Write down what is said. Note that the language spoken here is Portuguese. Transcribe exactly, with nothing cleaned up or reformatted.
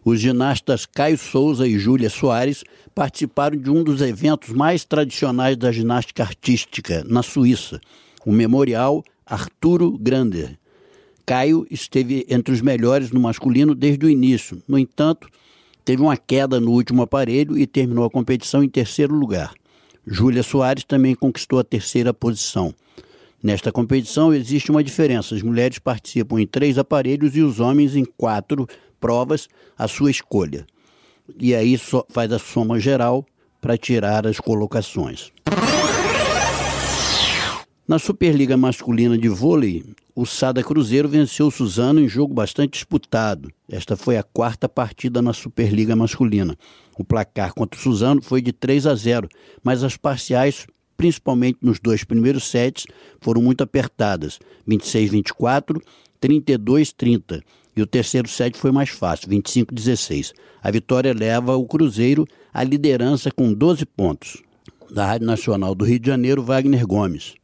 Os ginastas Caio Souza e Júlia Soares participaram de um dos eventos mais tradicionais da ginástica artística, na Suíça, o Memorial Arturo Grander. Caio esteve entre os melhores no masculino desde o início. No entanto, teve uma queda no último aparelho e terminou a competição em terceiro lugar. Júlia Soares também conquistou a terceira posição. Nesta competição existe uma diferença. As mulheres participam em três aparelhos e os homens em quatro provas à sua escolha. E aí só faz a soma geral para tirar as colocações. Na Superliga Masculina de Vôlei, o Sada Cruzeiro venceu o Suzano em jogo bastante disputado. Esta foi a quarta partida na Superliga Masculina. O placar contra o Suzano foi de três a zero, mas as parciais, principalmente nos dois primeiros sets, foram muito apertadas, vinte e seis a vinte e quatro, trinta e dois a trinta. E o terceiro set foi mais fácil, vinte e cinco a dezesseis. A vitória leva o Cruzeiro à liderança com doze pontos. Da Rádio Nacional do Rio de Janeiro, Wagner Gomes.